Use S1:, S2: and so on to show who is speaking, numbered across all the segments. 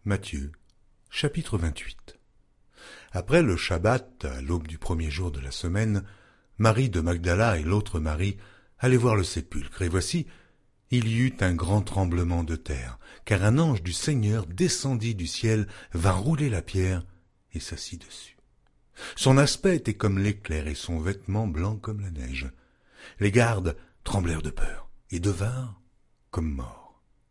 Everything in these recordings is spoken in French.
S1: Matthieu, chapitre 28. Après le Shabbat, à l'aube du premier jour de la semaine, Marie de Magdala et l'autre Marie allaient voir le sépulcre, et voici, il y eut un grand tremblement de terre, car un ange du Seigneur descendit du ciel, vint rouler la pierre et s'assit dessus. Son aspect était comme l'éclair et son vêtement blanc comme la neige. Les gardes tremblèrent de peur et devinrent comme morts.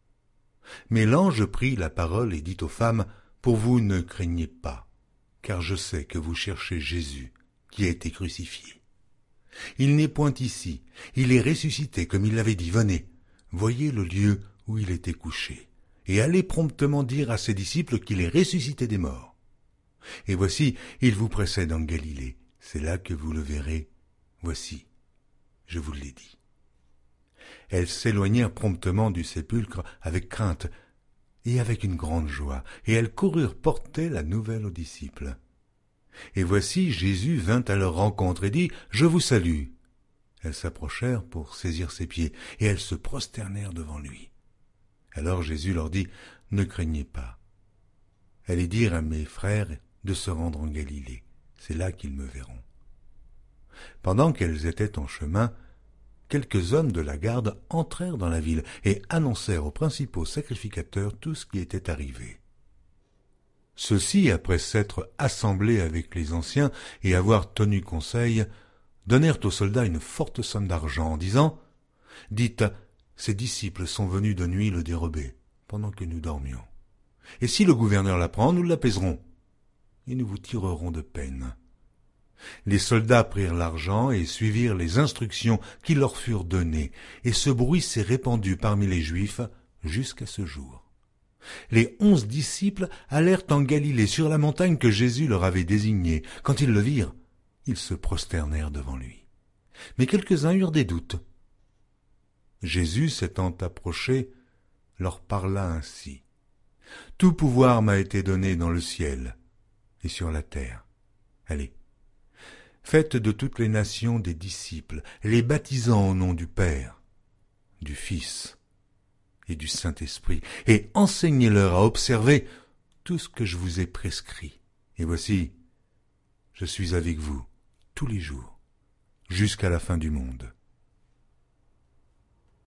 S1: Mais l'ange prit la parole et dit aux femmes, « Pour vous ne craignez pas, car je sais que vous cherchez Jésus, qui a été crucifié. Il n'est point ici, il est ressuscité, comme il l'avait dit. Venez, voyez le lieu où il était couché, et allez promptement dire à ses disciples qu'il est ressuscité des morts. Et voici, il vous précède en Galilée, c'est là que vous le verrez. Voici, je vous l'ai dit. » Elles s'éloignèrent promptement du sépulcre avec crainte et avec une grande joie, et elles coururent porter la nouvelle aux disciples. Et voici, Jésus vint à leur rencontre et dit, « Je vous salue. » Elles s'approchèrent pour saisir ses pieds, et elles se prosternèrent devant lui. Alors Jésus leur dit, « Ne craignez pas. Allez dire à mes frères de se rendre en Galilée, c'est là qu'ils me verront. » Pendant qu'elles étaient en chemin, quelques hommes de la garde entrèrent dans la ville et annoncèrent aux principaux sacrificateurs tout ce qui était arrivé. Ceux-ci, après s'être assemblés avec les anciens et avoir tenu conseil, donnèrent aux soldats une forte somme d'argent en disant, « Dites, ces disciples sont venus de nuit le dérober, pendant que nous dormions. Et si le gouverneur l'apprend, nous l'apaiserons, et nous vous tirerons de peine. » Les soldats prirent l'argent et suivirent les instructions qui leur furent données, et ce bruit s'est répandu parmi les Juifs jusqu'à ce jour. Les 11 disciples allèrent en Galilée sur la montagne que Jésus leur avait désignée. Quand ils le virent, ils se prosternèrent devant lui. Mais quelques-uns eurent des doutes. Jésus, s'étant approché, leur parla ainsi. « Tout pouvoir m'a été donné dans le ciel et sur la terre. Allez, faites de toutes les nations des disciples, les baptisant au nom du Père, du Fils et du Saint-Esprit, et enseignez-leur à observer tout ce que je vous ai prescrit. Et voici, je suis avec vous tous les jours, jusqu'à la fin du monde. »